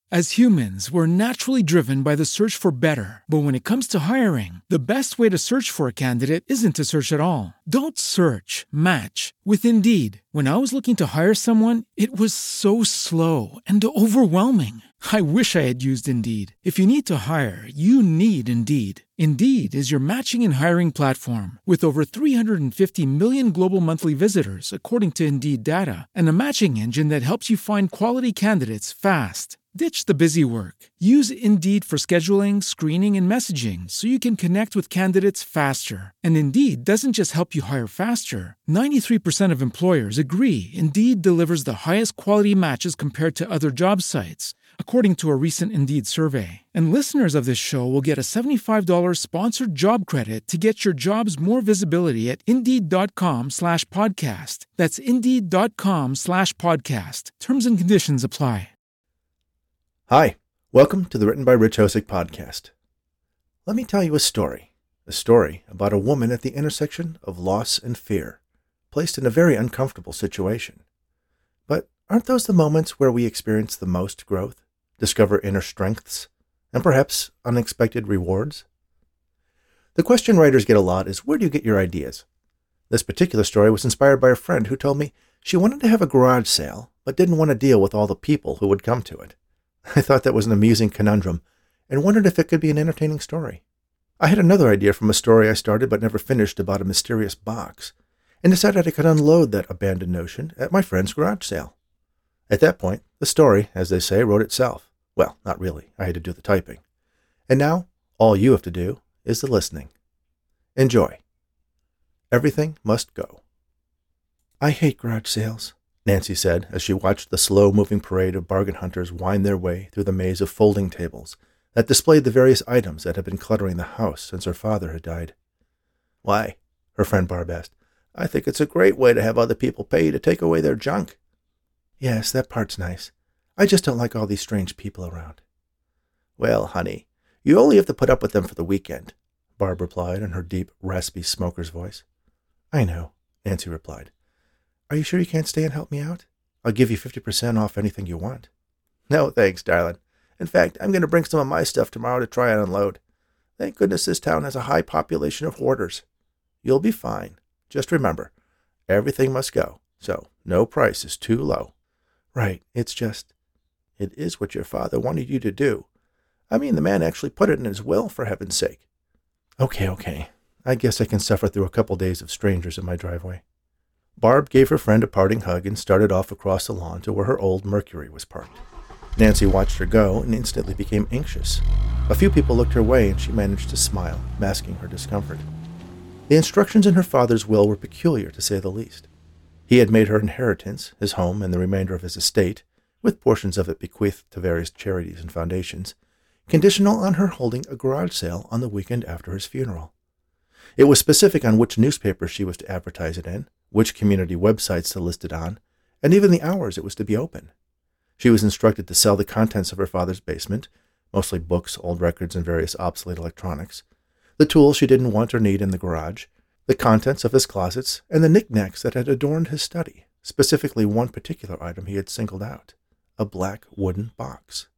As humans, we're naturally driven by the search for better. But when it comes to hiring, the best way to search for a candidate isn't to search at all. Don't search, match with Indeed. When I was looking to hire someone, it was so slow and overwhelming. I wish I had used Indeed. If you need to hire, you need Indeed. Indeed is your matching and hiring platform with over 350 million global monthly visitors, according to Indeed data, and a matching engine that helps you find quality candidates fast. Ditch the busy work. Use Indeed for scheduling, screening, and messaging so you can connect with candidates faster. And Indeed doesn't just help you hire faster. 93% of employers agree Indeed delivers the highest quality matches compared to other job sites, according to a recent Indeed survey. And listeners of this show will get a $75 sponsored job credit to get your jobs more visibility at Indeed.com/podcast. That's Indeed.com/podcast. Terms and conditions apply. Hi, welcome to the Written by Rich Hosick podcast. Let me tell you a story about a woman at the intersection of loss and fear, placed in a very uncomfortable situation. But aren't those the moments where we experience the most growth, discover inner strengths, and perhaps unexpected rewards? The question writers get a lot is, where do you get your ideas? This particular story was inspired by a friend who told me she wanted to have a garage sale, but didn't want to deal with all the people who would come to it. I thought that was an amusing conundrum and wondered if it could be an entertaining story. I had another idea from a story I started but never finished about a mysterious box, and decided I could unload that abandoned notion at my friend's garage sale. At that point, the story, as they say, wrote itself. Well, not really. I had to do the typing. And now, all you have to do is the listening. Enjoy. Everything must go. I hate garage sales, Nancy said as she watched the slow-moving parade of bargain hunters wind their way through the maze of folding tables that displayed the various items that had been cluttering the house since her father had died. Why? Her friend Barb asked. I think it's a great way to have other people pay you to take away their junk. Yes, that part's nice. I just don't like all these strange people around. Well, honey, you only have to put up with them for the weekend, Barb replied in her deep, raspy smoker's voice. I know, Nancy replied. Are you sure you can't stay and help me out? I'll give you 50% off anything you want. No, thanks, darling. In fact, I'm going to bring some of my stuff tomorrow to try and unload. Thank goodness this town has a high population of hoarders. You'll be fine. Just remember, everything must go, so no price is too low. Right, it is what your father wanted you to do. I mean, the man actually put it in his will, for heaven's sake. Okay. I guess I can suffer through a couple days of strangers in my driveway. Barb gave her friend a parting hug and started off across the lawn to where her old Mercury was parked. Nancy watched her go and instantly became anxious. A few people looked her way and she managed to smile, masking her discomfort. The instructions in her father's will were peculiar, to say the least. He had made her inheritance, his home and the remainder of his estate, with portions of it bequeathed to various charities and foundations, conditional on her holding a garage sale on the weekend after his funeral. It was specific on which newspaper she was to advertise it in, which community websites to list it on, and even the hours it was to be open. She was instructed to sell the contents of her father's basement, mostly books, old records, and various obsolete electronics, the tools she didn't want or need in the garage, the contents of his closets, and the knickknacks that had adorned his study, specifically one particular item he had singled out, a black wooden box.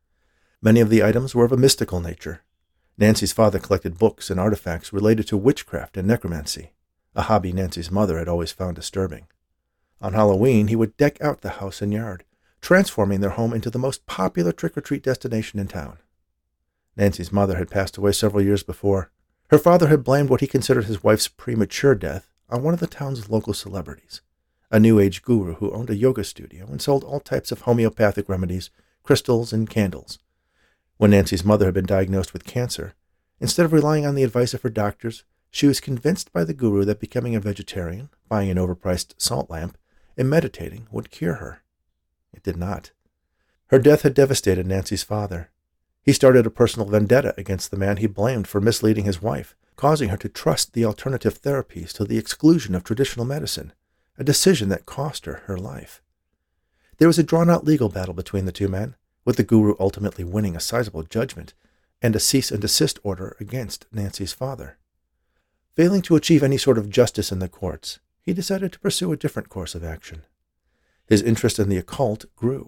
Many of the items were of a mystical nature. Nancy's father collected books and artifacts related to witchcraft and necromancy, a hobby Nancy's mother had always found disturbing. On Halloween, he would deck out the house and yard, transforming their home into the most popular trick-or-treat destination in town. Nancy's mother had passed away several years before. Her father had blamed what he considered his wife's premature death on one of the town's local celebrities, a New Age guru who owned a yoga studio and sold all types of homeopathic remedies, crystals, and candles. When Nancy's mother had been diagnosed with cancer, instead of relying on the advice of her doctors, she was convinced by the guru that becoming a vegetarian, buying an overpriced salt lamp, and meditating would cure her. It did not. Her death had devastated Nancy's father. He started a personal vendetta against the man he blamed for misleading his wife, causing her to trust the alternative therapies to the exclusion of traditional medicine, a decision that cost her her life. There was a drawn-out legal battle between the two men, with the guru ultimately winning a sizable judgment and a cease-and-desist order against Nancy's father. Failing to achieve any sort of justice in the courts, he decided to pursue a different course of action. His interest in the occult grew,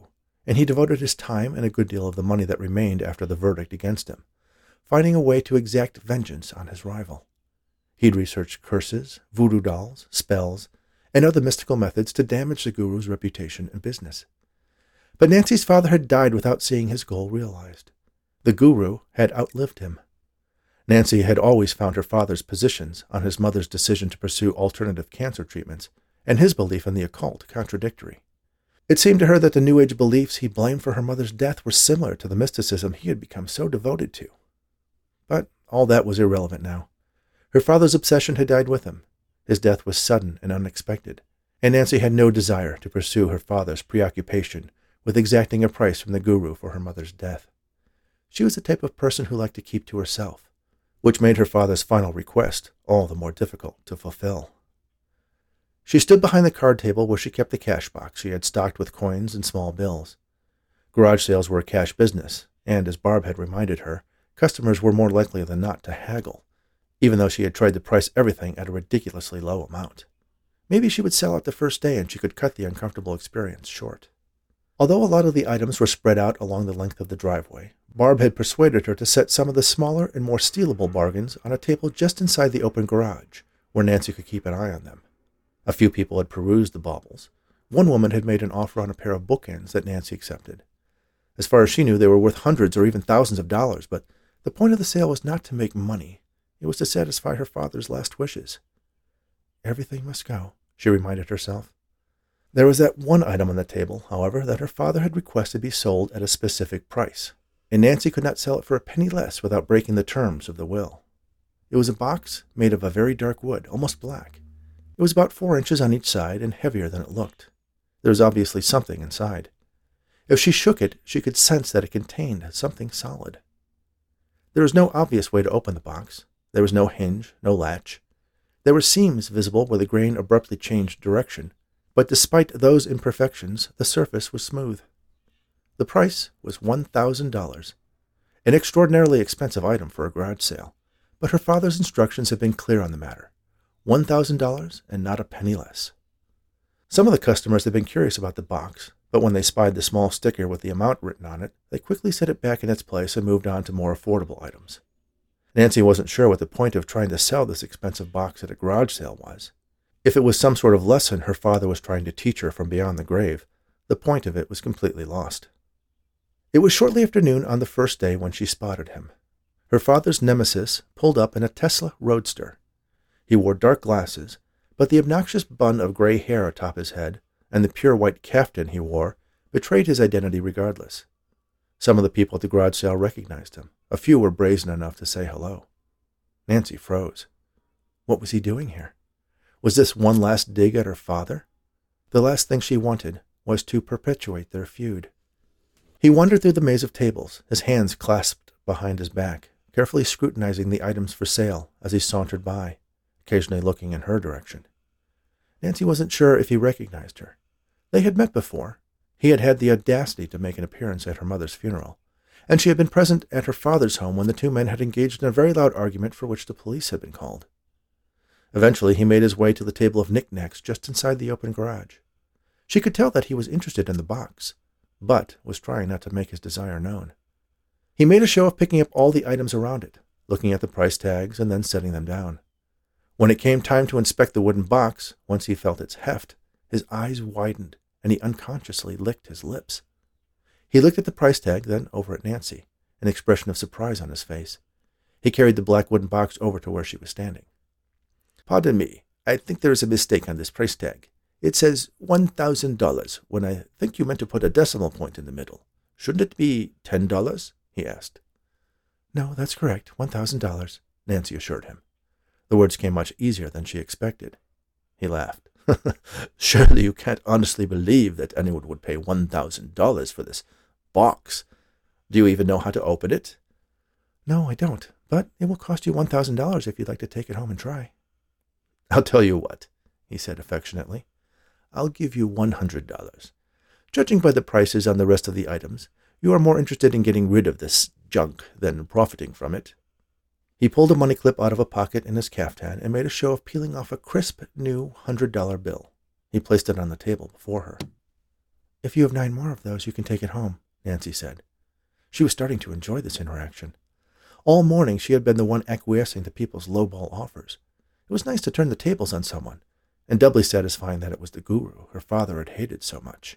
and he devoted his time and a good deal of the money that remained after the verdict against him, finding a way to exact vengeance on his rival. He'd researched curses, voodoo dolls, spells, and other mystical methods to damage the guru's reputation and business. But Nancy's father had died without seeing his goal realized. The guru had outlived him. Nancy had always found her father's positions on his mother's decision to pursue alternative cancer treatments and his belief in the occult contradictory. It seemed to her that the New Age beliefs he blamed for her mother's death were similar to the mysticism he had become so devoted to. But all that was irrelevant now. Her father's obsession had died with him. His death was sudden and unexpected, and Nancy had no desire to pursue her father's preoccupation with exacting a price from the guru for her mother's death. She was the type of person who liked to keep to herself, which made her father's final request all the more difficult to fulfill. She stood behind the card table where she kept the cash box she had stocked with coins and small bills. Garage sales were a cash business, and as Barb had reminded her, customers were more likely than not to haggle, even though she had tried to price everything at a ridiculously low amount. Maybe she would sell out the first day and she could cut the uncomfortable experience short. Although a lot of the items were spread out along the length of the driveway, Barb had persuaded her to set some of the smaller and more stealable bargains on a table just inside the open garage, where Nancy could keep an eye on them. A few people had perused the baubles. One woman had made an offer on a pair of bookends that Nancy accepted. As far as she knew, they were worth hundreds or even thousands of dollars, but the point of the sale was not to make money. It was to satisfy her father's last wishes. Everything must go, she reminded herself. There was that one item on the table, however, that her father had requested be sold at a specific price, and Nancy could not sell it for a penny less without breaking the terms of the will. It was a box made of a very dark wood, almost black. It was about 4 inches on each side and heavier than it looked. There was obviously something inside. If she shook it, she could sense that it contained something solid. There was no obvious way to open the box. There was no hinge, no latch. There were seams visible where the grain abruptly changed direction, but despite those imperfections, the surface was smooth. The price was $1,000, an extraordinarily expensive item for a garage sale, but her father's instructions had been clear on the matter. $1,000 and not a penny less. Some of the customers had been curious about the box, but when they spied the small sticker with the amount written on it, they quickly set it back in its place and moved on to more affordable items. Nancy wasn't sure what the point of trying to sell this expensive box at a garage sale was. If it was some sort of lesson her father was trying to teach her from beyond the grave, the point of it was completely lost. It was shortly after noon on the first day when she spotted him. Her father's nemesis pulled up in a Tesla Roadster. He wore dark glasses, but the obnoxious bun of gray hair atop his head and the pure white caftan he wore betrayed his identity regardless. Some of the people at the garage sale recognized him. A few were brazen enough to say hello. Nancy froze. What was he doing here? Was this one last dig at her father? The last thing she wanted was to perpetuate their feud. He wandered through the maze of tables, his hands clasped behind his back, carefully scrutinizing the items for sale as he sauntered by, occasionally looking in her direction. Nancy wasn't sure if he recognized her. They had met before. He had had the audacity to make an appearance at her mother's funeral, and she had been present at her father's home when the two men had engaged in a very loud argument for which the police had been called. Eventually, he made his way to the table of knickknacks just inside the open garage. She could tell that he was interested in the box, but was trying not to make his desire known. He made a show of picking up all the items around it, looking at the price tags and then setting them down. When it came time to inspect the wooden box, once he felt its heft, his eyes widened, and he unconsciously licked his lips. He looked at the price tag, then over at Nancy, an expression of surprise on his face. He carried the black wooden box over to where she was standing. "Pardon me, I think there is a mistake on this price tag. It says $1,000 when I think you meant to put a decimal point in the middle. Shouldn't it be $10? He asked. "No, that's correct, $1,000, Nancy assured him. The words came much easier than she expected. He laughed. "Surely you can't honestly believe that anyone would pay $1,000 for this box. Do you even know how to open it?" "No, I don't, but it will cost you $1,000 if you'd like to take it home and try." "I'll tell you what," he said affectionately. "I'll give you $100. Judging by the prices on the rest of the items, you are more interested in getting rid of this junk than profiting from it." He pulled a money clip out of a pocket in his caftan and made a show of peeling off a crisp, new $100 bill. He placed it on the table before her. If you have 9 more of those, you can take it home, Nancy said. She was starting to enjoy this interaction. All morning she had been the one acquiescing to people's lowball offers. It was nice to turn the tables on someone, and doubly satisfying that it was the guru her father had hated so much.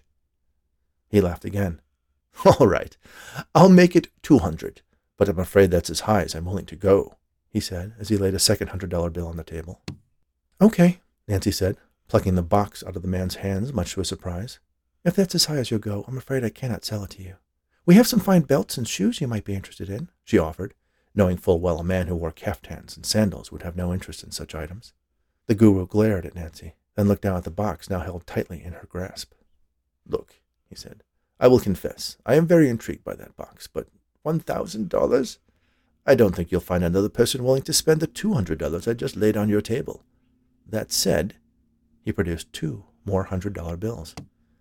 He laughed again. All right, I'll make it 200, but I'm afraid that's as high as I'm willing to go, he said as he laid a second $100 bill on the table. Okay, Nancy said, plucking the box out of the man's hands, much to his surprise. If that's as high as you'll go, I'm afraid I cannot sell it to you. We have some fine belts and shoes you might be interested in, she offered, knowing full well a man who wore caftans and sandals would have no interest in such items. The guru glared at Nancy, then looked down at the box now held tightly in her grasp. Look, he said, I will confess, I am very intrigued by that box, but $1,000? I don't think you'll find another person willing to spend the $200 I just laid on your table. That said, he produced 2 more $100 bills.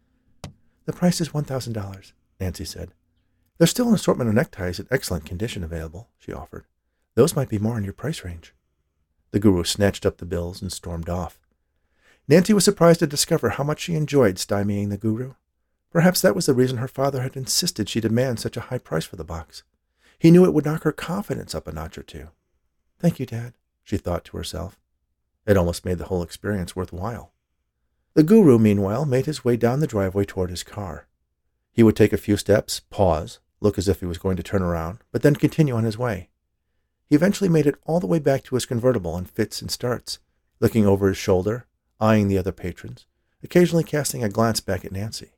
The price is $1,000, Nancy said. There's still an assortment of neckties in excellent condition available, she offered. Those might be more in your price range. The guru snatched up the bills and stormed off. Nancy was surprised to discover how much she enjoyed stymieing the guru. Perhaps that was the reason her father had insisted she demand such a high price for the box. He knew it would knock her confidence up a notch or two. Thank you, Dad, she thought to herself. It almost made the whole experience worthwhile. The guru, meanwhile, made his way down the driveway toward his car. He would take a few steps, pause, look as if he was going to turn around, but then continue on his way. He eventually made it all the way back to his convertible in fits and starts, looking over his shoulder, eyeing the other patrons, occasionally casting a glance back at Nancy.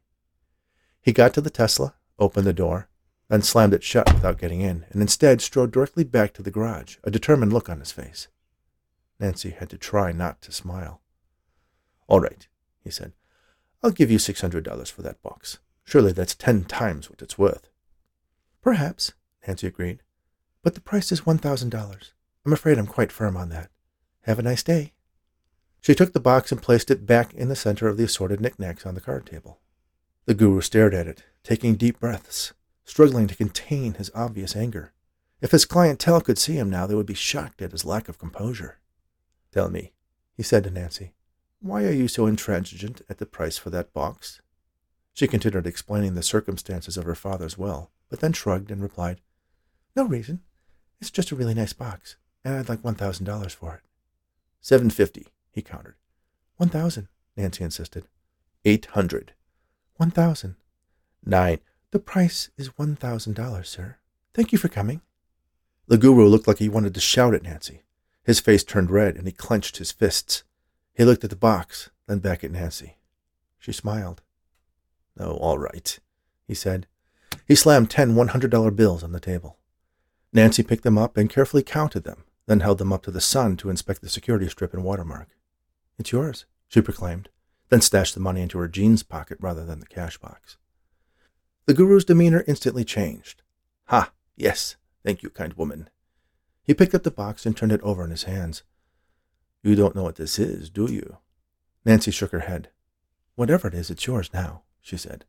He got to the Tesla, opened the door, then slammed it shut without getting in, and instead strode directly back to the garage, a determined look on his face. Nancy had to try not to smile. All right, he said. I'll give you $600 for that box. Surely that's 10 times what it's worth. Perhaps, Nancy agreed. But the price is $1,000. I'm afraid I'm quite firm on that. Have a nice day. She took the box and placed it back in the center of the assorted knickknacks on the card table. The guru stared at it, taking deep breaths, struggling to contain his obvious anger. If his clientele could see him now, they would be shocked at his lack of composure. Tell me, he said to Nancy, why are you so intransigent at the price for that box? She considered explaining the circumstances of her father's will, but then shrugged and replied, No reason. It's just a really nice box, and I'd like $1,000 for it. $750, he countered. $1,000, Nancy insisted. $800. $1,000. $9. The price is $1,000, sir. Thank you for coming. The guru looked like he wanted to shout at Nancy. His face turned red, and he clenched his fists. He looked at the box, then back at Nancy. She smiled. Oh, all right, he said. He slammed 10 $100 bills on the table. Nancy picked them up and carefully counted them, then held them up to the sun to inspect the security strip and watermark. It's yours, she proclaimed, then stashed the money into her jeans pocket rather than the cash box. The guru's demeanor instantly changed. Ha, yes, thank you, kind woman. He picked up the box and turned it over in his hands. You don't know what this is, do you? Nancy shook her head. Whatever it is, it's yours now, she said.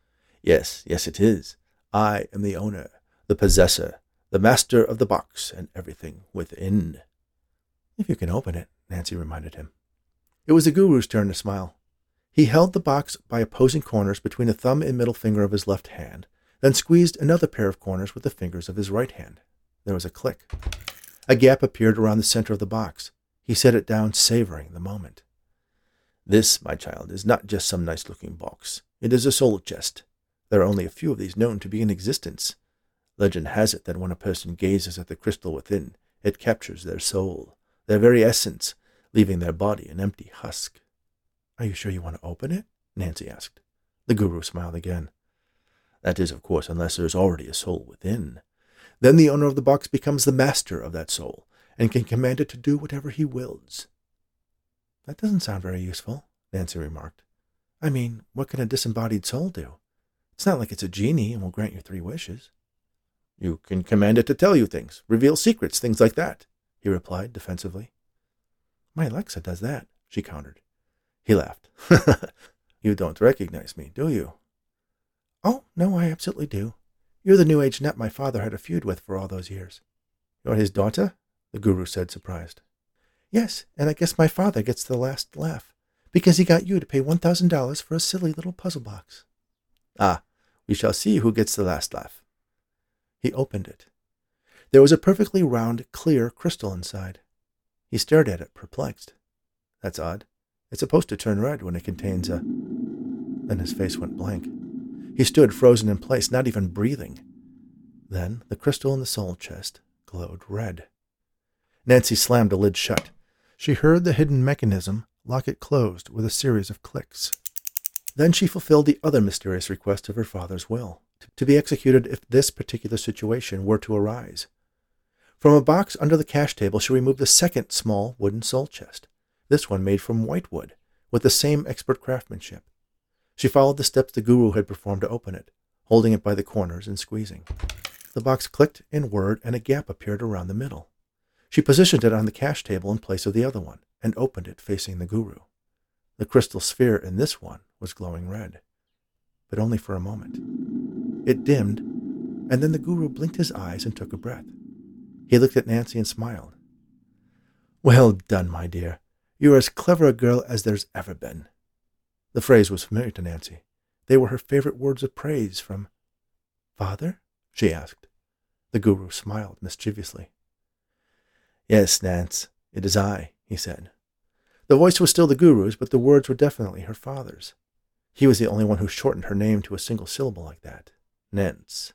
Yes, it is. I am the owner, the possessor, the master of the box and everything within. If you can open it, Nancy reminded him. It was the guru's turn to smile. He held the box by opposing corners between the thumb and middle finger of his left hand, then squeezed another pair of corners with the fingers of his right hand. There was a click. A gap appeared around the center of the box. He set it down, savoring the moment. This, my child, is not just some nice-looking box. It is a soul chest. There are only a few of these known to be in existence. Legend has it that when a person gazes at the crystal within, it captures their soul, their very essence, leaving their body an empty husk. Are you sure you want to open it? Nancy asked. The guru smiled again. That is, of course, unless there is already a soul within. Then the owner of the box becomes the master of that soul, and can command it to do whatever he wills. That doesn't sound very useful, Nancy remarked. I mean, what can a disembodied soul do? It's not like it's a genie and will grant you 3 wishes. You can command it to tell you things, reveal secrets, things like that, he replied defensively. My Alexa does that, she countered. He laughed. You don't recognize me, do you? Oh, no, I absolutely do. You're the New Age nut my father had a feud with for all those years. You're his daughter? The guru said, surprised. Yes, and I guess my father gets the last laugh, because he got you to pay $1,000 for a silly little puzzle box. Ah, we shall see who gets the last laugh. He opened it. There was a perfectly round, clear crystal inside. He stared at it, perplexed. That's odd. It's supposed to turn red when it contains a... Then his face went blank. He stood frozen in place, not even breathing. Then the crystal in the soul chest glowed red. Nancy slammed the lid shut. She heard the hidden mechanism lock it closed with a series of clicks. Then she fulfilled the other mysterious request of her father's will, to be executed if this particular situation were to arise. From a box under the cash table, she removed the second small wooden soul chest, this one made from whitewood, with the same expert craftsmanship. She followed the steps the guru had performed to open it, holding it by the corners and squeezing. The box clicked in word and a gap appeared around the middle. She positioned it on the cash table in place of the other one and opened it facing the guru. The crystal sphere in this one was glowing red, but only for a moment. It dimmed, and then the guru blinked his eyes and took a breath. He looked at Nancy and smiled. Well done, my dear. You are as clever a girl as there's ever been. The phrase was familiar to Nancy. They were her favorite words of praise from... Father? She asked. The guru smiled mischievously. Yes, Nance, it is I, he said. The voice was still the guru's, but the words were definitely her father's. He was the only one who shortened her name to a single syllable like that. Nance.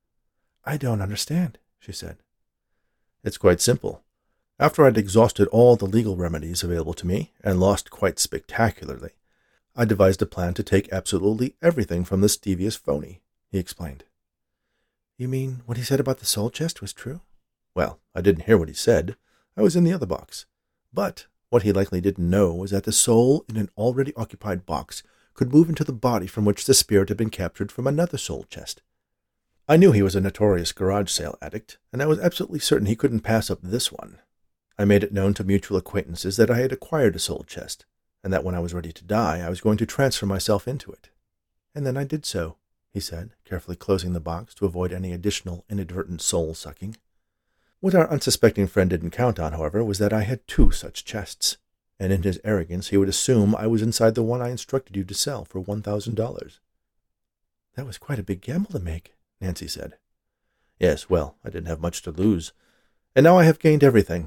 I don't understand, she said. It's quite simple. After I'd exhausted all the legal remedies available to me, and lost quite spectacularly, I devised a plan to take absolutely everything from this devious phony, he explained. You mean what he said about the soul chest was true? Well, I didn't hear what he said. I was in the other box. But what he likely didn't know was that the soul in an already occupied box could move into the body from which the spirit had been captured from another soul chest. I knew he was a notorious garage sale addict, and I was absolutely certain he couldn't pass up this one. I made it known to mutual acquaintances that I had acquired a soul chest, and that when I was ready to die, I was going to transfer myself into it. And then I did so, he said, carefully closing the box to avoid any additional inadvertent soul-sucking. What our unsuspecting friend didn't count on, however, was that I had 2 such chests, and in his arrogance he would assume I was inside the one I instructed you to sell for $1,000. That was quite a big gamble to make, Nancy said. Yes, well, I didn't have much to lose, and now I have gained everything.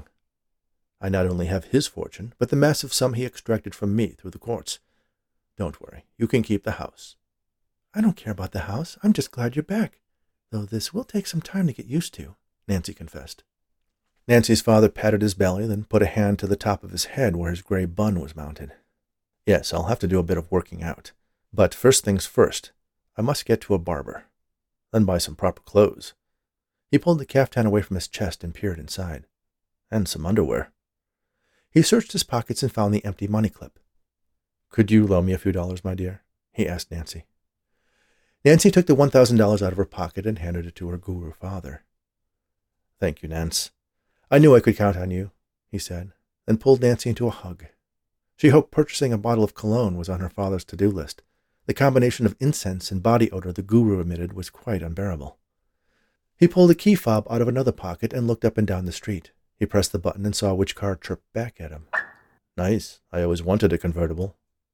I not only have his fortune, but the massive sum he extracted from me through the courts. Don't worry, you can keep the house. I don't care about the house. I'm just glad you're back, though this will take some time to get used to, Nancy confessed. Nancy's father patted his belly, then put a hand to the top of his head where his gray bun was mounted. Yes, I'll have to do a bit of working out. But first things first, I must get to a barber. Then buy some proper clothes. He pulled the caftan away from his chest and peered inside. And some underwear. He searched his pockets and found the empty money clip. Could you loan me a few dollars, my dear? He asked Nancy. Nancy took the $1,000 out of her pocket and handed it to her guru father. Thank you, Nance. I knew I could count on you, he said, then pulled Nancy into a hug. She hoped purchasing a bottle of cologne was on her father's to-do list. The combination of incense and body odor the guru emitted was quite unbearable. He pulled a key fob out of another pocket and looked up and down the street. He pressed the button and saw which car chirped back at him. Nice. I always wanted a convertible.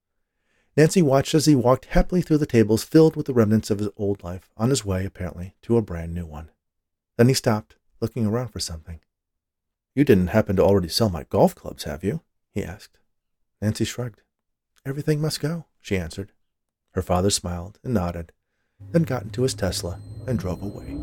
Nancy watched as he walked happily through the tables filled with the remnants of his old life, on his way, apparently, to a brand new one. Then he stopped, looking around for something. You didn't happen to already sell my golf clubs, have you? He asked. Nancy shrugged. Everything must go, she answered. Her father smiled and nodded, then got into his Tesla and drove away.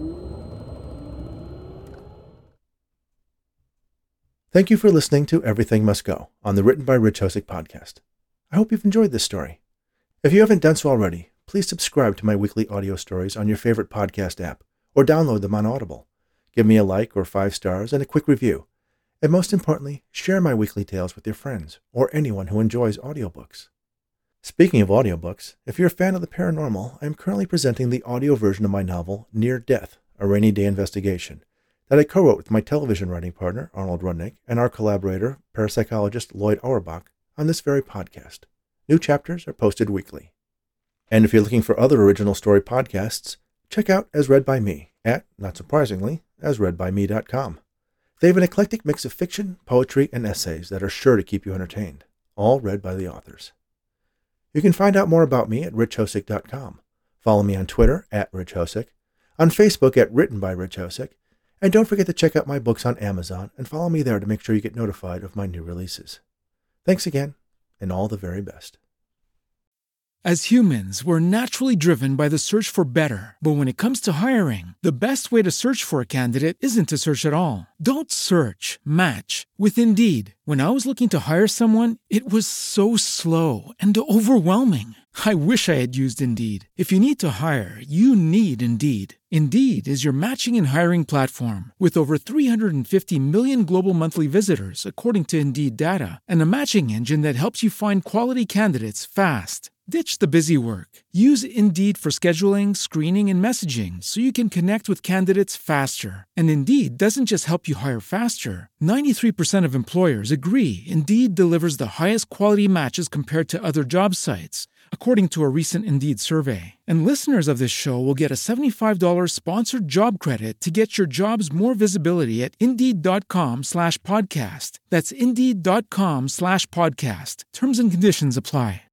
Thank you for listening to Everything Must Go on the Written by Rich Hosick podcast. I hope you've enjoyed this story. If you haven't done so already, please subscribe to my weekly audio stories on your favorite podcast app or download them on Audible. Give me a like or 5 stars and a quick review. And most importantly, share my weekly tales with your friends or anyone who enjoys audiobooks. Speaking of audiobooks, if you're a fan of the paranormal, I am currently presenting the audio version of my novel, Near Death, A Rainy Day Investigation, that I co-wrote with my television writing partner, Arnold Rudnick, and our collaborator, parapsychologist Lloyd Auerbach, on this very podcast. New chapters are posted weekly. And if you're looking for other original story podcasts, check out As Read by Me at, not surprisingly, asreadbyme.com. They have an eclectic mix of fiction, poetry, and essays that are sure to keep you entertained, all read by the authors. You can find out more about me at richhosick.com. Follow me on Twitter at Rich Hosick, on Facebook at Written by Rich Hosick, and don't forget to check out my books on Amazon and follow me there to make sure you get notified of my new releases. Thanks again, and all the very best. As humans, we're naturally driven by the search for better. But when it comes to hiring, the best way to search for a candidate isn't to search at all. Don't search, match with Indeed. When I was looking to hire someone, it was so slow and overwhelming. I wish I had used Indeed. If you need to hire, you need Indeed. Indeed is your matching and hiring platform with over 350 million global monthly visitors, according to Indeed data, and a matching engine that helps you find quality candidates fast. Ditch the busy work. Use Indeed for scheduling, screening, and messaging so you can connect with candidates faster. And Indeed doesn't just help you hire faster. 93% of employers agree Indeed delivers the highest quality matches compared to other job sites, according to a recent Indeed survey. And listeners of this show will get a $75 sponsored job credit to get your jobs more visibility at Indeed.com/podcast. That's Indeed.com/podcast. Terms and conditions apply.